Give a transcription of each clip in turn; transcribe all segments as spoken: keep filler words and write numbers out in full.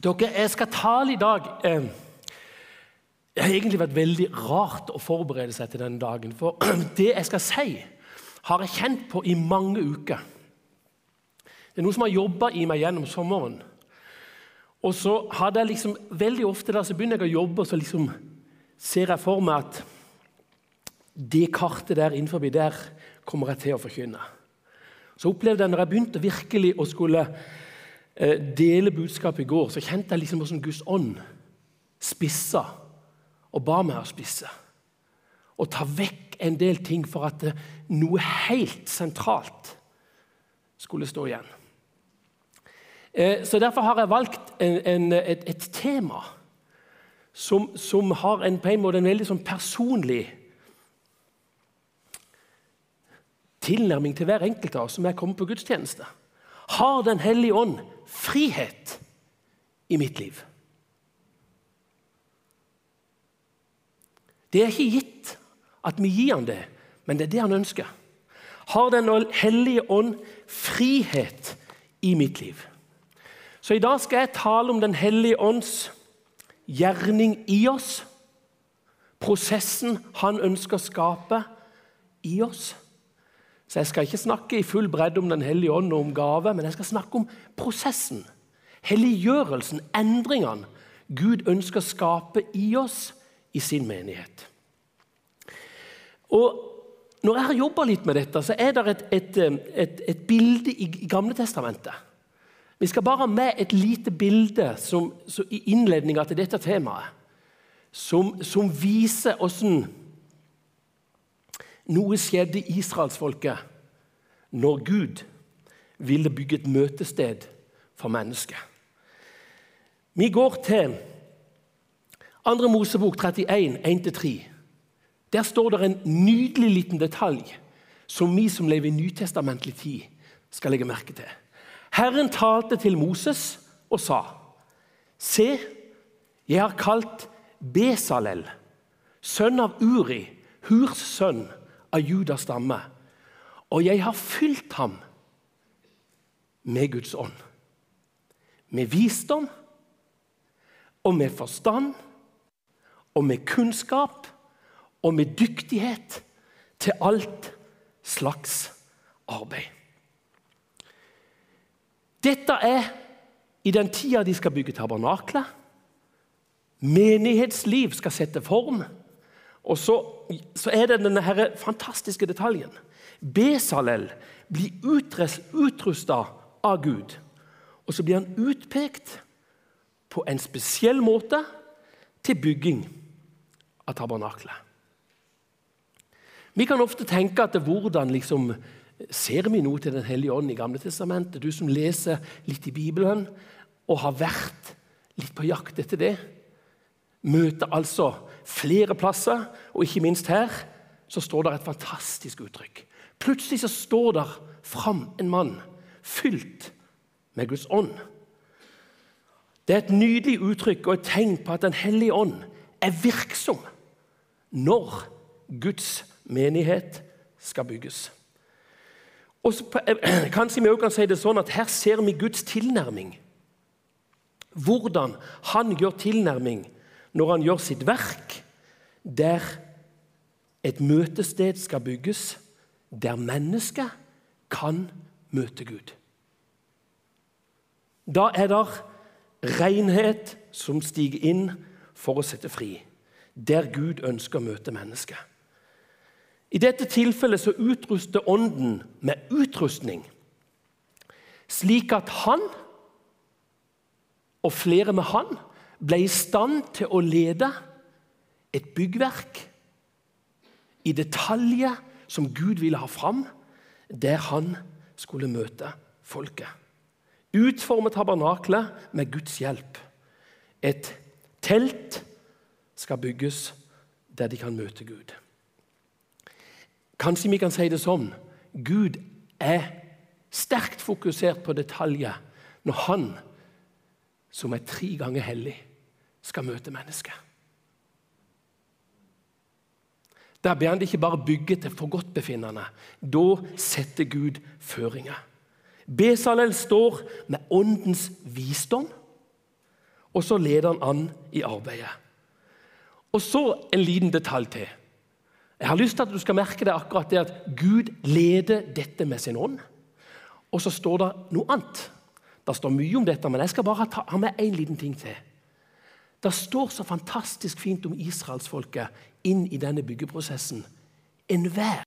Dere, jeg skal tale i dag. Eh, det har egentlig vært veldig rart å forberede seg til denne dagen, for det jeg skal si, har jeg kjent på i mange uker. Det er noe som har jobbet i meg gjennom sommeren. Og så hadde jeg liksom, veldig ofte da, så begynner jeg å jobbe, og så liksom ser jeg for meg at det kartet der innenfor der kommer jeg til å forkynne. Så opplevde jeg når jeg begynte virkelig å skulle eh, dele budskapet i går, så kjente jeg liksom hvordan Guds ånd spissa og ba meg å spisse. Og ta vekk en del ting for at noe helt sentralt skulle stå igjen. Eh, så derfor har jeg valgt en, en, et, et tema som, som har en, på en måte en veldig sånn personlig tilnærming til hver enkelt av oss som er kommet på gudstjeneste. Har Den hellige ånd frihet i mitt liv? Det er ikke gitt at vi gir han det, men det er det han ønsker. Har Den hellige ånd frihet i mitt liv? Så i dag skal jeg tale om Den hellige ånds gjerning i oss, prosessen han ønsker å skape i oss. Så jeg skal ikke snakke i full bredde om Den hellige ånd og om gave, men jeg skal snakke om prosessen, helliggjørelsen, endringene Gud ønsker å skape i oss i sin menighet. Og når jeg har jobbet litt med dette, så er det et, et, et, et bilde i, i Gamle Testamentet. Vi skal bare ha med et lite bilde som, som i innledningen til dette temaet, som, som viser hvordan noe skjedde i Israelsfolket når Gud ville bygge et møtested for mennesket. Vi går til Andre Mosebok trettien, en til tre. Der står det en nydelig liten detalj som vi som lever i nytestamentlig tid skal legge merke til. Herren talte til Moses og sa: Se, jeg har kalt Besalel, sønn av Uri, Hurs sønn av Judas stamme, og jeg har fylt ham med Guds ånd, med visdom og med forstand og med kunnskap og med dyktighet til alt slags arbeid. Dette er i den tida de skal bygge tabernaklet. Menighetsliv skal sette form. Og så, så er det denne her fantastiske detaljen. Besalel blir utrustet av Gud, og så blir han utpekt på en spesiell måte til bygging av tabernaklet. Vi kan ofte tenke at det, hvordan liksom, ser vi noe til Den hellige ånd i Gamle Testamentet? Du som leser litt i Bibelen og har vært litt på jakt etter det, møter altså flere plasser, og ikke minst her, så står det et fantastisk uttrykk. Plutselig så står der fram en mann, fylt med Guds ånd. Det er et nydelig uttrykk og et tegn på at Den hellige ånd er virksom når Guds menighet skal bygges. Og så, kanskje vi også kan si det sånn at her ser vi Guds tilnærming. Hvordan han gjør tilnærming når han gjør sitt verk, der et møtested skal bygges, der mennesket kan møte Gud. Da er det renhet som stiger inn for å sette fri, der Gud ønsker å møte mennesket. I dette tilfellet så utruster ånden med utrustning, slik at han og flere med han ble i stand til å lede et byggverk i detaljer som Gud ville ha fram, der han skulle møte folket. Utforme tabernaklet med Guds hjelp. Et telt skal bygges der de kan møte Gud. Kanskje vi kan si det sånn, Gud er sterkt fokusert på detaljer når han, som er tre ganger hellig, skal møte mennesket. Der ber han det ikke bare bygge til forgodtbefinnende. Da setter Gud føringer. Besalel står med åndens visdom og så leder han an i arbeidet. Og så en liten detalj til. Jeg har lyst til at du skal merke det akkurat det at Gud leder dette med sin ånd. Og så står det noe annet. Det står mye om dette, men jeg skal bare ta, ha med en liten ting til. Det står så fantastisk fint om Israelsfolket inn i denne byggeprosessen. Enhver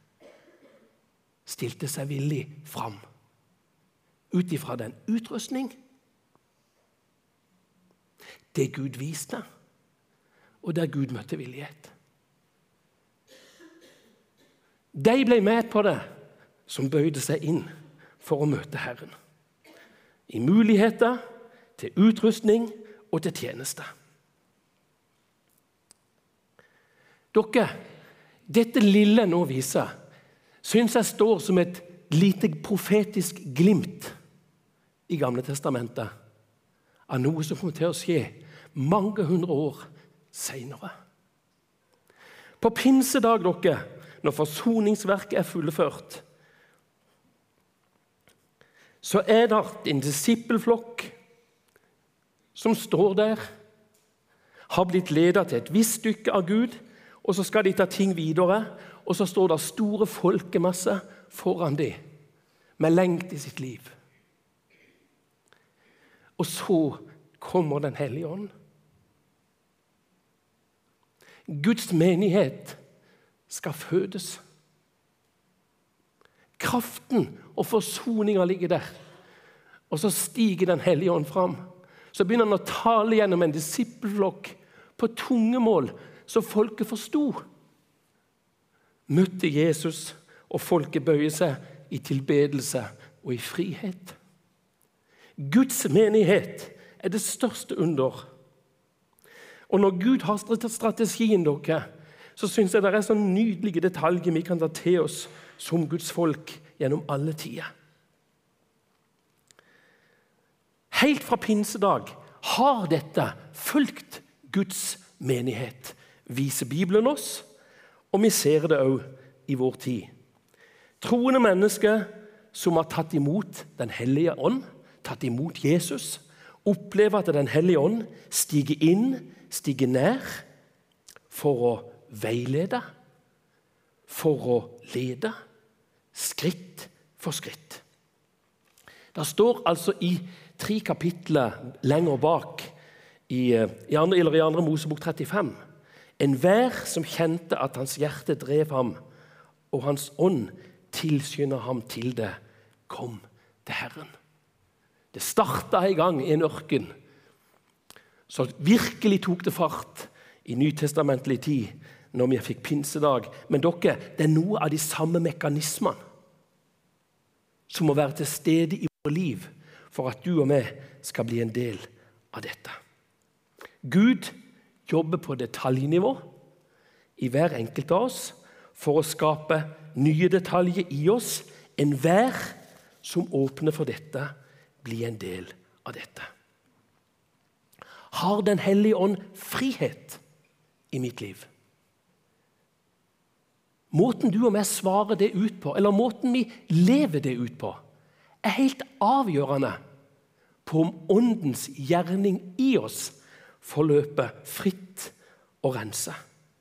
stilte seg villig fram. Ut ifra den utrustning, det Gud viste, og der Gud møtte villighet. De ble med på det, som bøyde seg inn for å møte Herren. I muligheter, til utrustning og til tjeneste. Dere, dette lille nå viser, synes jeg står som et lite profetisk glimt i Gamle testamentet av noe som kommer til å skje mange hundre år senere. På pinsedag, dere, når forsoningsverket er fullført, så er det en disippelflokk som står der, har blitt ledet til et visst stykke av Gud, og så skal de ta ting videre, og så står det store folkemasse foran dem, med lengt i sitt liv. Og så kommer Den hellige ånd. Guds menighet skal fødes. Kraften og forsoningen ligger der. Og så stiger Den hellige ånd fram. Så begynner han å tale gjennom en disippelflokk på tungemål, så folket forstod. Møtte Jesus, og folket bøyer seg i tilbedelse og i frihet. Guds menighet er det største under. Og når Gud har strategien, dere, så synes jeg det er så nydelige detaljer vi kan ta til oss som Guds folk gjennom alle tider. Helt fra pinsedag har dette fulgt Guds menighet, viser Bibelen oss, og vi ser det også i vår tid. Troende mennesker som har tatt imot Den hellige ånd, tatt imot Jesus, opplever at Den hellige ånd stiger inn, stiger nær, for å veilede, for å lede, skritt for skritt. Det står altså i tre kapitler lenger bak, i, i, andre, eller i andre Mosebok trettifem, enhver som kjente at hans hjerte drev ham, og hans ånd tilskynder ham til det, kom til Herren. Det startet i gang i en ørken, så virkelig tok det fart i nytestamentlig tid, når vi fikk pinsedag. Men dere, det er noe av de samme mekanismene som må være til stede i vårt liv, for at du og meg skal bli en del av dette. Gud jobber på detaljnivå i hver enkelt av oss for å skape nye detaljer i oss. Enhver som åpner for dette, blir en del av dette. Har Den hellige ånd frihet i mitt liv? Måten du og meg svarer det ut på, eller måten vi lever det ut på, er helt avgjørende på om åndens gjerning i oss forløper fritt og rense.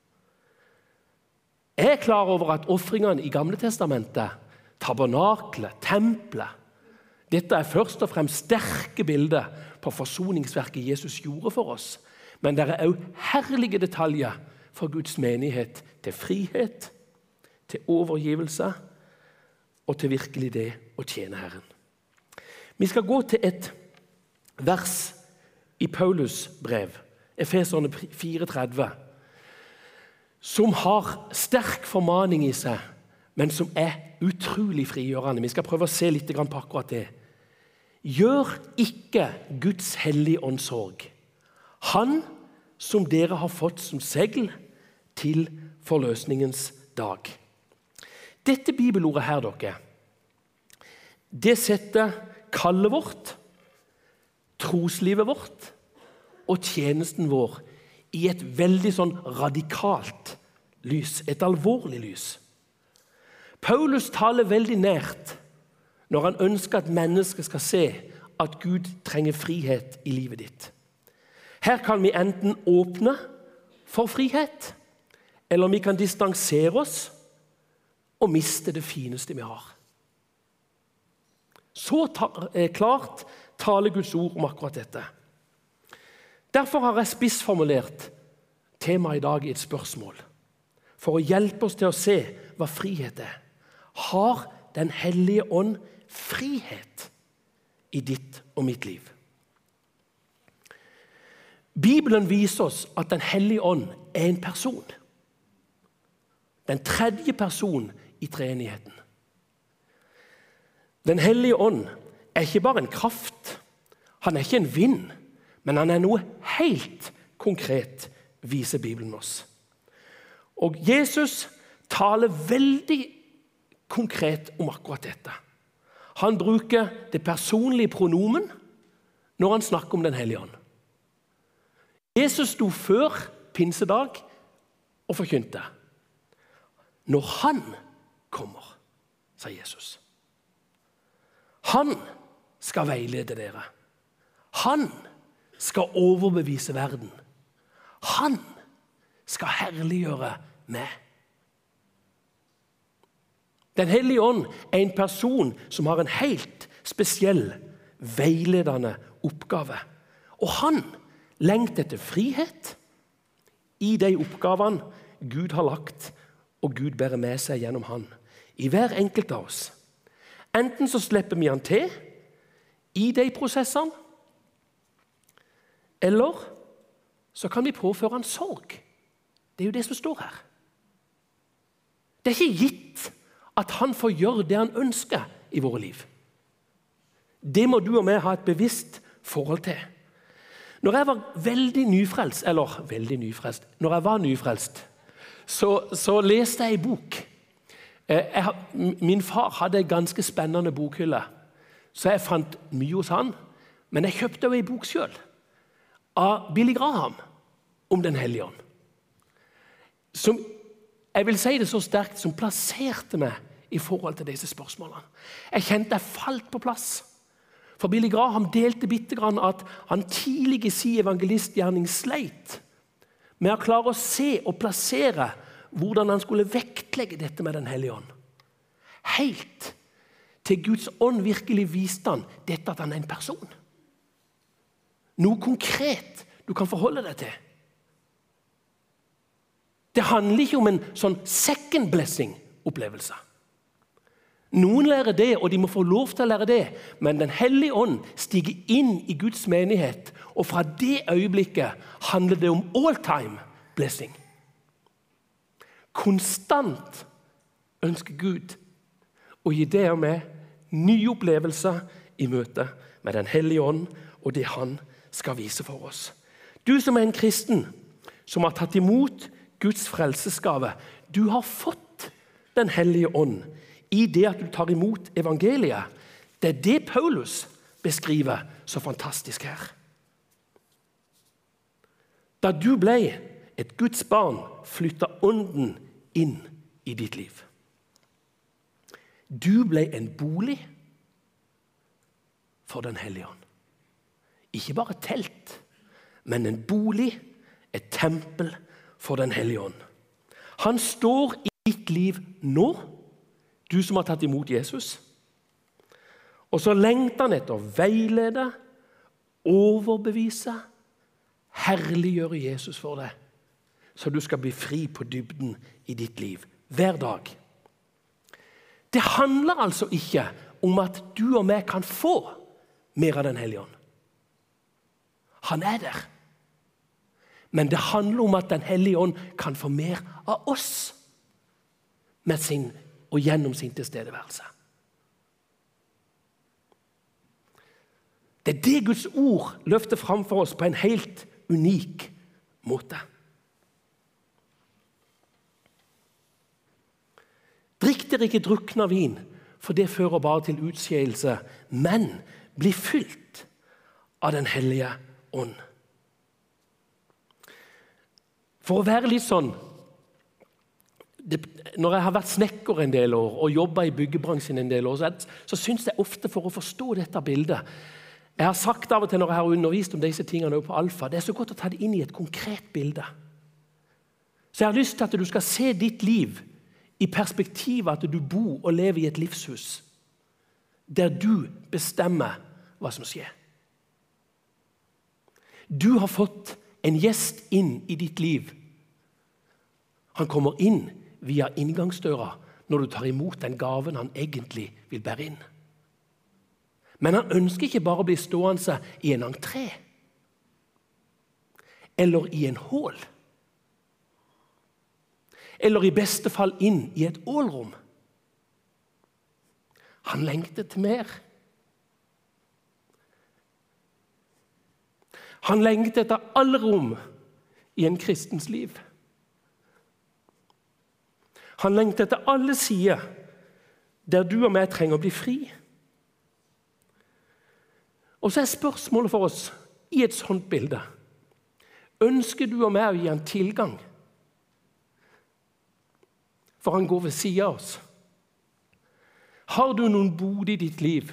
Jeg er klar over at offringene i Gamle testamentet, tabernaklet, tempelet, dette er først og fremst sterke bilder på forsoningsverket Jesus gjorde for oss. Men det er også herlige detaljer for Guds menighet til frihet, til overgivelse og til virkelig det å tjene Herren. Vi skal gå til et vers i Paulus brev, Efeserne fire tretti, som har sterk formaning i seg, men som er utrolig frigjørende. Vi skal prøve å se litt på akkurat det. Gjør ikke Guds hellige ånd sorg. Han som dere har fått som segl til forløsningens dag. Dette bibelordet her, dere, det setter kallet vårt, troslivet vårt og tjenesten vår i et veldig sånn radikalt lys, et alvorlig lys. Paulus taler veldig nært når han ønsker at mennesket skal se at Gud trenger frihet i livet ditt. Her kan vi enten åpne for frihet, eller vi kan distansere oss og miste det fineste vi har. Så ta, eh, klart taler Guds ord om akkurat dette. Derfor har jeg spissformulert temaet i dag i et spørsmål, for å hjelpe oss til å se hva frihet er. Har Den hellige ånd frihet i ditt og mitt liv? Bibelen viser oss at Den hellige ånd er en person. Den tredje person i treenigheten. Den hellige ånd er ikke bare en kraft. Han er ikke en vind, men han er noe helt konkret, viser Bibelen oss. Og Jesus taler veldig konkret om akkurat dette. Han bruker det personlige pronomen når han snakker om Den hellige ånd. Jesus sto før pinsedag og forkynte. Når han kommer, sa Jesus. Han skal veilede dere. Han skal overbevise verden. Han skal herliggjøre meg. Den hellige ånd er en person som har en helt spesiell, veiledende oppgave. Og han lengter etter frihet i de oppgavene Gud har lagt, og Gud bærer med seg gjennom han, i hver enkelt av oss. Enten så slipper vi han til i de prosessene, eller så kan vi påføre han sorg. Det er jo det som står her. Det er ikke gitt at han får gjøre det han ønsker i våre liv. Det må du og meg ha et bevisst forhold til. Når jeg var veldig nyfrelst, eller veldig nyfrelst, når jeg var nyfrelst, så, så leste jeg en bok. Jeg, min far hadde en ganske spennende bokhylle, så jeg fant mye hos han, men jeg kjøpte jo en bok selv, av Billy Graham, om Den hellige ånd. Som, jeg vil si det så sterkt, som plasserte meg i forhold til disse spørsmålene. Jeg kjente jeg falt på plass. For Billy Graham delte bitte grann at han tidlig i sin evangelistgjerning sleit med å klare å se og plassere hvordan han skulle vektlegge dette med Den hellige ånd. Helt til Guds ånd virkelig viste han dette at han er en person. Noe konkret du kan forholde deg til. Det handler ikke om en sånn second blessing-opplevelse. Noen lærer det, og de må få lov til å lære det, men Den hellige ånd stiger inn i Guds menighet, og fra det øyeblikket handler det om all-time blessing. Konstant ønsker Gud å gi det og meg nye opplevelser i møte med Den hellige ånd og det han skal vise for oss. Du som er en kristen, som har tatt imot Guds frelsesgave, du har fått Den hellige ånd i det at du tar imot evangeliet. Det er det Paulus beskriver så fantastisk her. Da du ble et Guds barn, flyttet ånden inn i ditt liv. Du ble en bolig for Den hellige ånd. Ikke bare et telt, men en bolig, et tempel for Den hellige ånd. Han står i ditt liv nå, du som har tatt imot Jesus. Og så lengter han etter å veilede, overbevise, herliggjøre Jesus for deg, så du skal bli fri på dybden i ditt liv, hver dag. Det handler altså ikke om at du og meg kan få mer av Den hellige ånd. Han er der. Men det handler om at Den hellige ånd kan få mer av oss med sin og gjennom sin tilstedeværelse. Det er det Guds ord løfter fram for oss på en helt unik måte. Drikk dere ikke drukne av vin, for det fører bare til utskeielse, men bli fylt av Den hellige ånd. For å være litt sånn, det, når jeg har vært snekker en del år og jobbet i byggebransjen en del år, så, så synes jeg ofte for å forstå dette bildet, Jeg har sagt av og til når jeg har undervist om disse tingene på Alfa, det er så godt å ta det inn i et konkret bilde. Så jeg har lyst til at du skal se ditt liv i perspektivet at du bor og lever i et livshus, der du bestemmer hva som skjer. Du har fått en gjest inn i ditt liv. Han kommer inn via inngangsdøra når du tar imot den gaven han egentlig vil bære inn. Men han ønsker ikke bare å bli stående i en entré, eller i en hål, eller i beste fall inn i et ålrom. Han lengter til mer. Han lengter etter alle rom i en kristens liv. Han lengter etter alle sider der du og meg trenger å bli fri. Og så er spørsmålet for oss i et sånt bilde: ønsker du og meg å gi han tilgang? For han går ved siden av oss. Har du noen bod i ditt liv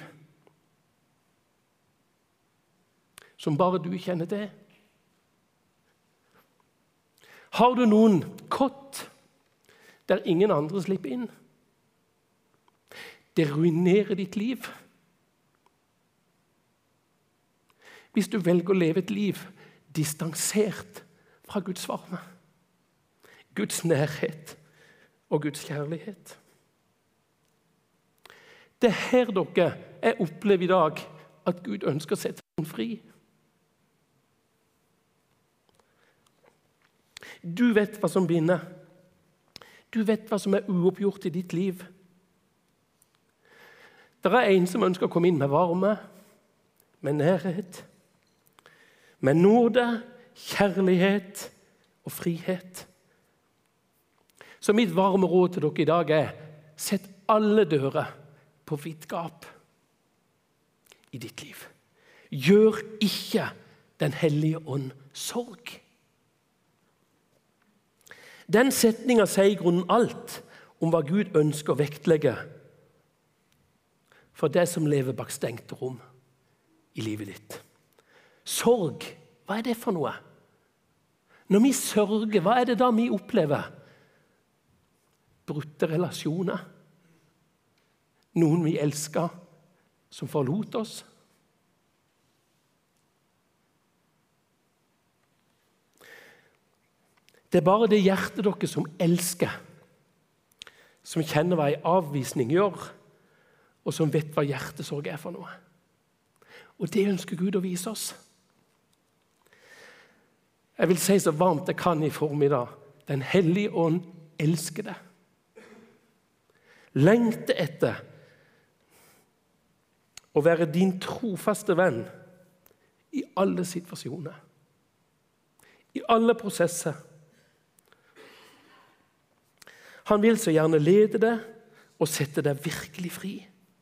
som bare du kjenner til? Har du noen kott der ingen andre slipper inn? Det ruinerer ditt liv. Hvis du velger å leve et liv distansert fra Guds varme, Guds nærhet og Guds kjærlighet. Det er her dere jeg opplever i dag at Gud ønsker å sette deg fri. Du vet hva som binder. Du vet hva som er uoppgjort i ditt liv. Det er en som ønsker å komme inn med varme, med nærhet, med nåde, kjærlighet og frihet. Så mitt varme råd til dere i dag er: sett alle dører på vidt gap i ditt liv. Gjør ikke Den hellige ånd sorg. Den setningen sier i grunnen alt om hva Gud ønsker å vektlegge for det som lever bak stengte rom i livet ditt. Sorg, hva er det for noe? Når vi sørger, hva er det da vi opplever? Brutte relasjoner. Noen vi elsker, som forlot oss. Det er bare det hjertet dere som elsker, som kjenner hva en avvisning gjør, og som vet hva hjertesorg er for noe. Og det ønsker Gud å vise oss. Jeg vil si så varmt jeg kan i formiddag: Den hellige ånd elsker det. Lengte etter å være din trofaste venn i alle situasjoner, i alle prosesser. Han vil så gjerne lede deg og sette deg virkelig fri.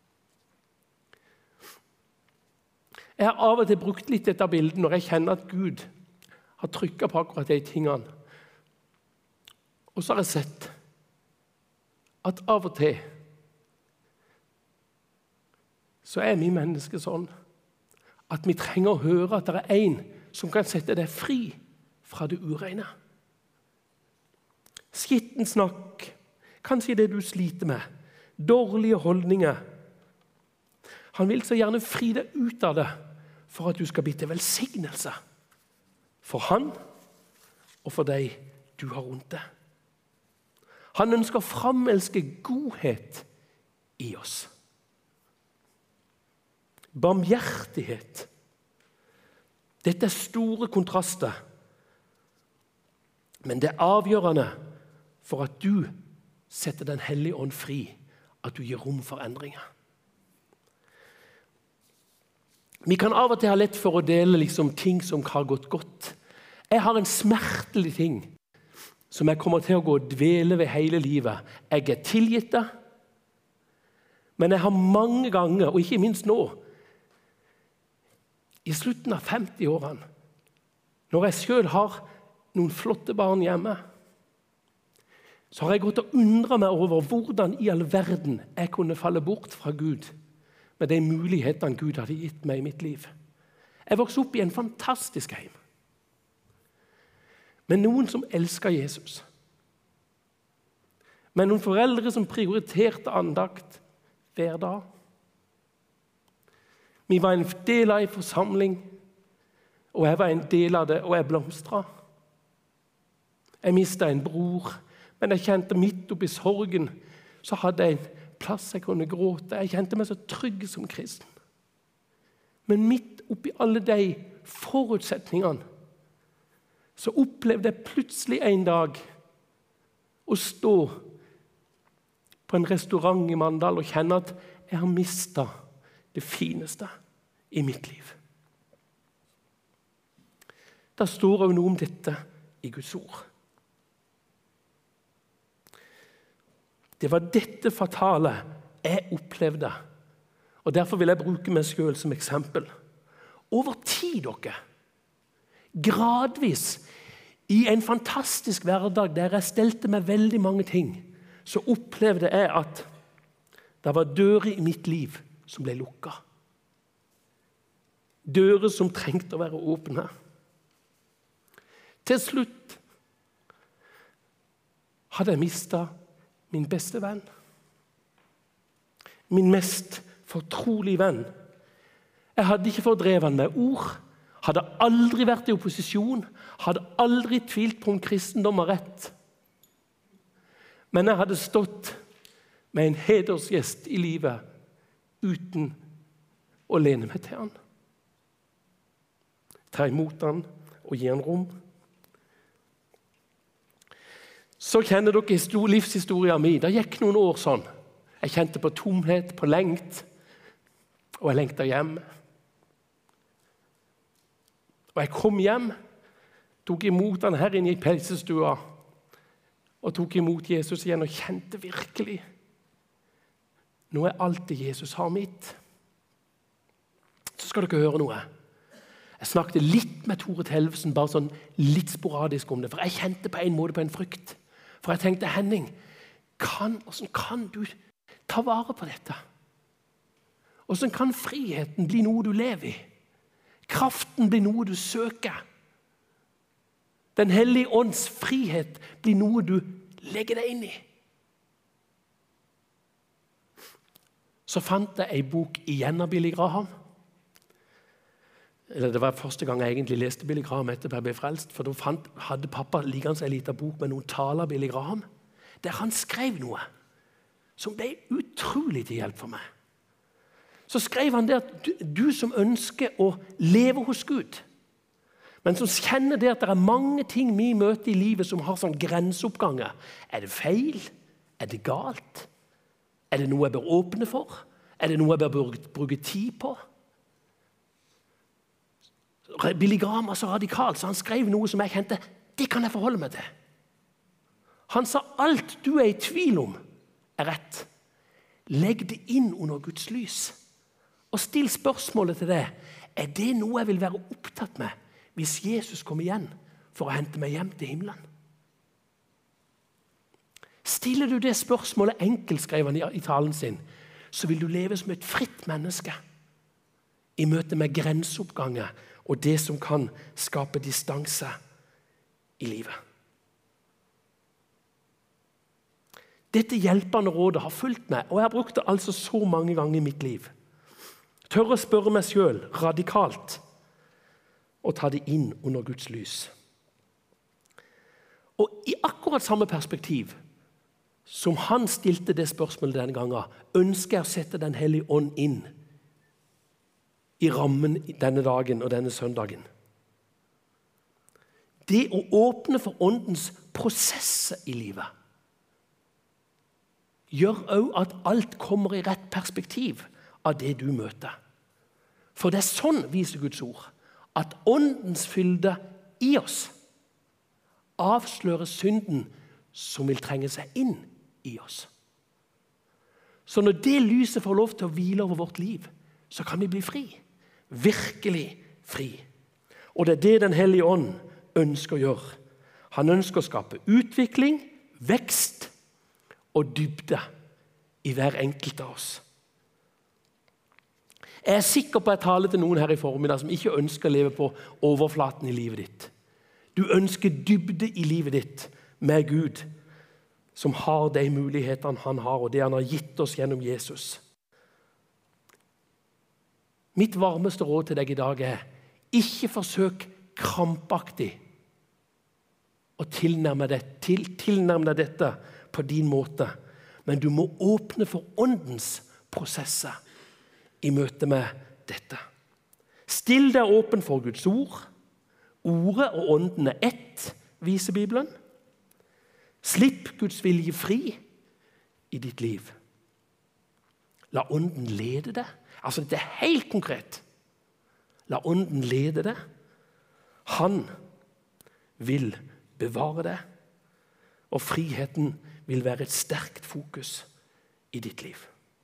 Jeg har av og til brukt litt dette bildet når jeg kjenner at Gud har trykket på akkurat de tingene. Og så har jeg sett at av og til så er vi mennesker sånn at vi trenger å høre at det er en som kan sette deg fri fra det ureine. Skitten snakk, kanskje det du sliter med, dårlige holdninger. Han vil så gjerne fri deg ut av det for at du skal bli til velsignelse for han og for deg du har rundt deg. Han ønsker å framelske godhet i oss. Barmhjertighet. Dette er store kontraster. Men det er avgjørende for at du setter Den hellige ånd fri, at du gir rom for endringer. Vi kan av og til ha lett for å dele liksom ting som har gått godt. Jeg har en smertelig ting som jeg kommer til å gå og dvele ved hele livet. Jeg er tilgitt det, men jeg har mange ganger, og ikke minst nå, i slutten av femti-årene, når jeg selv har noen flotte barn hjemme, så har jeg gått og undret meg over hvordan i all verden jeg kunne falle bort fra Gud med de mulighetene Gud hadde gitt meg i mitt liv. Jeg vokste opp i en fantastisk heim. Med noen som elsket Jesus. Med noen foreldre som prioriterte andakt hver dag. Vi var en del av en forsamling, og jeg var en del av det, og jeg blomstret. Jeg mistet en bror, men jeg kjente midt oppi sorgen, så hadde jeg en plass jeg kunne gråte. Jeg kjente meg så trygg som kristen. Men midt oppi alle de forutsetningene, så opplevde jeg plutselig en dag å stå på en restaurant i Mandal og kjenne at jeg har mistet det fineste i mitt liv. Da står det noe om dette i Guds ord. Det var dette fatale jeg opplevde, og derfor vil jeg bruke meg selv som eksempel. Over tid, dere, gradvis, i en fantastisk hverdag der jeg stelte meg veldig mange ting, så opplevde jeg at det var dører i mitt liv som ble lukket. Dører som trengte å være åpne. Til slutt hadde jeg mistet min beste venn. Min mest fortrolige venn. Jeg hadde ikke fordrevet han med ord, hadde aldri vært i opposisjon, hadde aldri tvilt på om kristendom var rett. Men jeg hadde stått med en hedersgjest i livet uten å lene meg til han. Ta imot han og gi han rom. Så kjenner dere livshistorien min. Det gikk noen år sånn. Jeg kjente på tomhet, på lengt, og jeg lengtet hjem. Og jeg kom hjem, tok imot han her inne i pelsestua, og tok imot Jesus igjen og kjente virkelig nå er alt det Jesus har mitt. Så skal dere høre noe. Jeg snakket litt med Tore Telvesen, bare sånn litt sporadisk om det, for jeg kjente på en måte på en frykt. For jeg tenkte, Henning, kan, hvordan kan du ta vare på dette? Hvordan kan friheten bli noe du lever i? Kraften blir noe du søker. Den hellige ånds frihet blir noe du legger deg inn i. Så fant jeg en bok igjen av Billy Graham. Eller det var første gang jeg egentlig leste Billy Graham etter jeg ble frelst, for da fant, hadde pappa liggende en liten bok med noen taler av Billy Graham, der han skrev noe som ble utrolig til hjelp for meg. Så skrev han det at du, du som ønsker å leve hos Gud, men som kjenner det at det er mange ting vi møter i livet som har sånn grenseoppganger. Er det feil? Er det galt? Er det noe jeg bør åpne for? Er det noe jeg bør bruke tid på? Billy Graham var så radikal, så han skrev noe som jeg kjente, det kan jeg forholde meg til. Han sa, alt du er i tvil om er rett. Legg det inn under Guds lys. Og still spørsmålet til det, er det noe jeg vil være opptatt med hvis Jesus kommer igjen for å hente meg hjem til himmelen? Stiller du det spørsmålet enkelt, skrev han i talen sin, så vil du leve som et fritt menneske i møte med grenseoppganger og det som kan skape distanse i livet. Dette hjelpende rådet har fulgt meg, og jeg har brukt det altså så mange ganger i mitt liv. Tør å spørre meg selv radikalt og ta det inn under Guds lys. Og i akkurat samme perspektiv som han stilte det spørsmålet denne gangen, ønsker jeg å sette den hellige ånd inn i rammen denne dagen og denne søndagen. Det å åpne for åndens prosesser i livet gjør også at alt kommer i rett perspektiv av det du møter. For det er sånn, viser Guds ord, at åndens fylde i oss avslører synden som vil trenge seg inn i oss. Så når det lyset får lov til å hvile over vårt liv, så kan vi bli fri. Virkelig fri. Og det er det Den hellige ånd ønsker å gjøre. Han ønsker å skape utvikling, vekst og dybde i hver enkelt av oss. Jeg er sikker på at jeg taler til noen her i formiddag som ikke ønsker å leve på overflaten i livet ditt. Du ønsker dybde i livet ditt med Gud, som har de mulighetene han har, og det han har gitt oss gjennom Jesus. Mitt varmeste råd til deg i dag er, ikke forsøk krampaktig å tilnærme deg, til, tilnærme deg dette på din måte, men du må åpne for åndens prosesser i møte med dette. Still deg åpen for Guds ord. Ordet og ånden er ett, viser Bibelen. Slipp Guds vilje fri i ditt liv. La ånden lede deg. Altså, det er helt konkret. La ånden lede deg. Han vil bevare deg, og friheten vil være et sterkt fokus i ditt liv.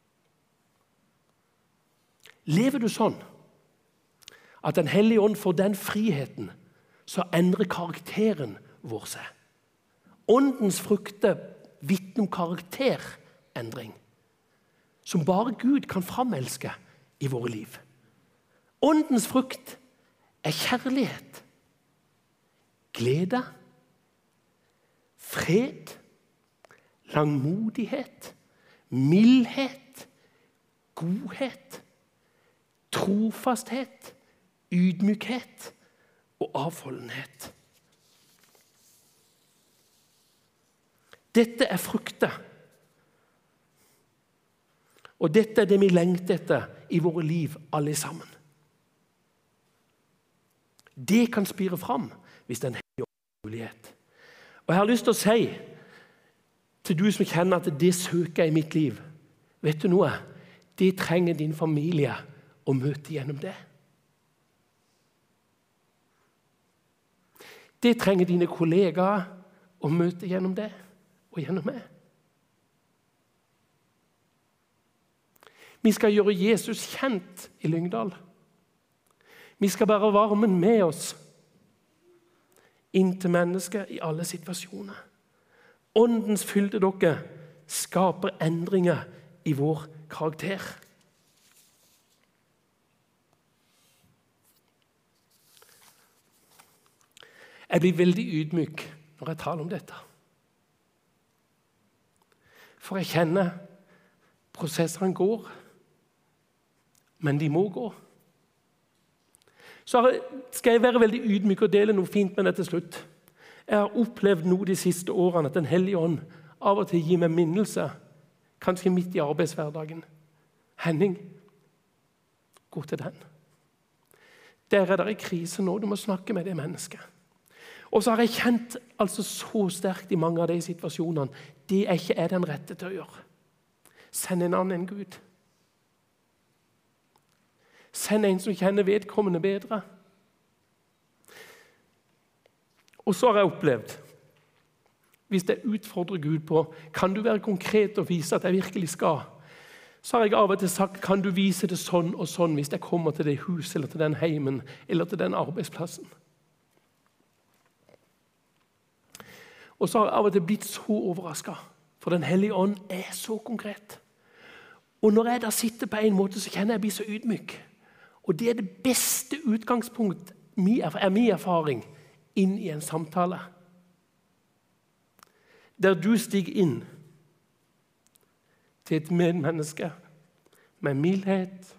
Lever du sånn at Den hellige ånd får den friheten, så endrer karakteren vår seg. Åndens frukter vitner om karakterendring, som bare Gud kan framelske i våre liv. Åndens frukt er kjærlighet, glede, fred, langmodighet, mildhet, godhet, trofasthet, ydmykhet og avholdenhet. Dette er frukter. Og dette er det vi lengter etter i våre liv, alle sammen. Det kan spire fram hvis den har mulighet. Og jeg har lyst til å si til du som kjenner at det søker i mitt liv, vet du noe? Det trenger din familie å møte gjennom det. Det trenger dine kollegaer å møte gjennom det og gjennom meg. Vi skal gjøre Jesus kjent i Lyngdal. Vi skal bære varmen med oss inn til mennesker i alle situasjoner. Åndens fylde dere skaper endringer i vår karakter. Jeg blir veldig ydmyk når jeg taler om dette. For jeg kjenner prosessene går, men de må gå. Så skal jeg være veldig ydmyk og dele noe fint med det til slutt. Jeg har opplevd noe de siste årene at Den hellige ånd av og til gir meg minnelse, kanskje midt i arbeidshverdagen. Henning, gå til den. Der er det en krise nå, du må snakke med det mennesket. Og så har jeg kjent altså så sterkt i mange av de situasjonene, det er ikke jeg den rette til å gjøre. Send en annen enn Gud. Send en som kjenner vedkommende bedre. Og så har jeg opplevd, hvis jeg utfordrer Gud på, kan du være konkret og vise at jeg virkelig skal? Så har jeg av og til sagt, kan du vise det sånn og sånn hvis jeg kommer til det huset, eller til den heimen, eller til den arbeidsplassen? Og så har jeg av og til blitt så overrasket, for Den hellige ånd er så konkret. Og når jeg da sitter på en måte, så kjenner jeg blir så ydmyk. Og det er det beste utgangspunkt, er min erfaring, inn i en samtale. Der du stiger inn til et medmenneske med mildhet,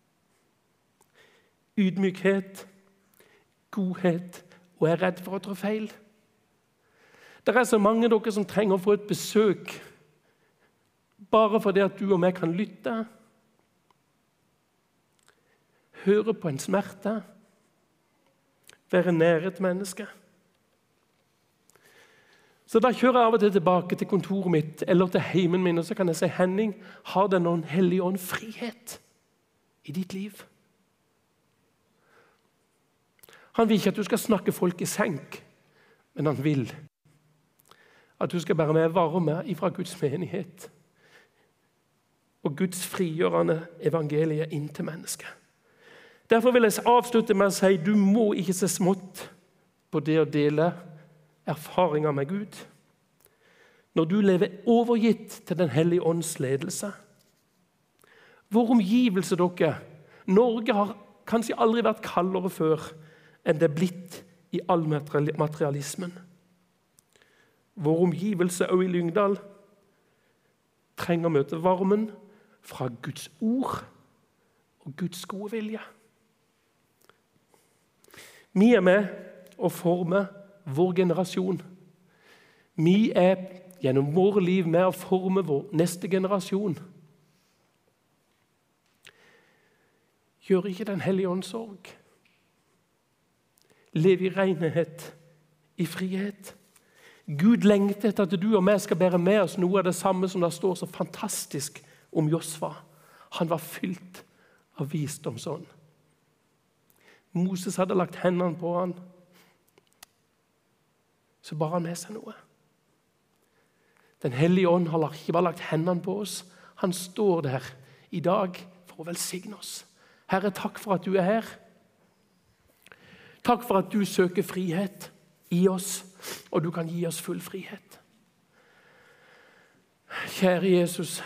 ydmykhet, godhet, og er redd for å trå feil. Det er så mange av dere som trenger å få et besøk bare fordi at du og meg kan lytte, høre på en smerte, være nære et menneske. Så da kjører jeg av og til tilbake til kontoret mitt eller til heimen min, og så kan jeg si, Henning, har Den ånd hellige ånd frihet i ditt liv? Han vil ikke at du skal snakke folk i senk, men han vil at du skal bære med varme fra Guds menighet og Guds frigjørende evangelie inn til mennesket. Derfor vil jeg avslutte med å si, du må ikke se smått på det å dele erfaringer med Gud. Når du lever overgitt til Den hellige ånds ledelse, vår omgivelse dere Norge har kanskje aldri vært kaldere før enn det er blitt i all materialismen. Vår omgivelse også i Lyngdal trenger å møte varmen fra Guds ord og Guds gode vilje. Vi er med å forme vår generasjon. Vi er gjennom våre liv med å forme vår neste generasjon. Gjør ikke Den hellige ånd sorg. Lev i renhet, i frihet. Gud lengter etter at du og meg skal bære med oss noe av det samme som det står så fantastisk om Josva. Han var fylt av visdomsånd. Moses hadde lagt hendene på han. Så bar han med seg noe. Den hellige ånd har ikke bare lagt hendene på oss. Han står der i dag for å velsigne oss. Herre, takk for at du er her. Takk for at du søker frihet i oss, og du kan gi oss full frihet. Kjære Jesus,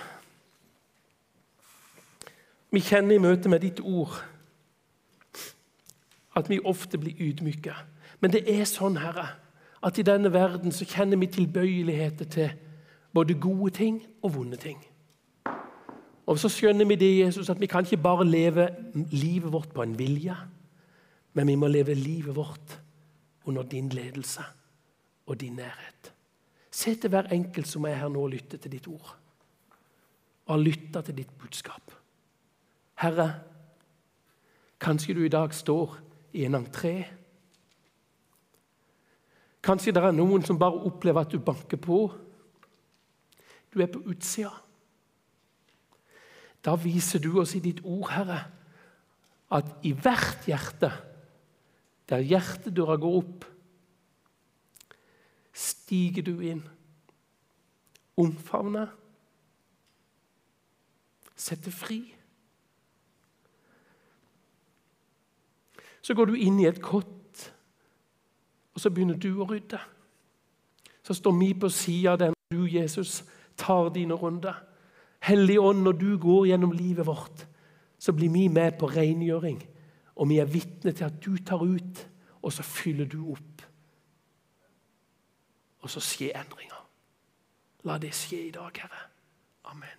vi kjenner i møte med ditt ord at vi ofte blir ydmyke. Men det er sånn, Herre, at i denne verden så kjenner vi tilbøyeligheter til både gode ting og vonde ting. Og så skjønner vi det, Jesus, at vi kan ikke bare leve livet vårt på en vilje, men vi må leve livet vårt under din ledelse og din nærhet. Se til hver enkelt som er her nå og lytter til ditt ord, og har lyttet til ditt budskap. Herre, kanskje du i dag står i en entré. Kanskje det er noen som bare opplever at du banker på. Du er på utsida. Da viser du oss i ditt ord, Herre, at i hvert hjerte, der hjertedøra går opp, stiger du inn, omfavner, setter fri. Så går du inn i et kott, og så begynner du å rydde. Så står vi på siden av den, du, Jesus, tar dine runder. Hellige ånd, når du går gjennom livet vårt, så blir vi med på rengjøring, og vi er vitne til at du tar ut, og så fyller du opp. Og så skjer endringer. La det skje i dag, Herre. Amen.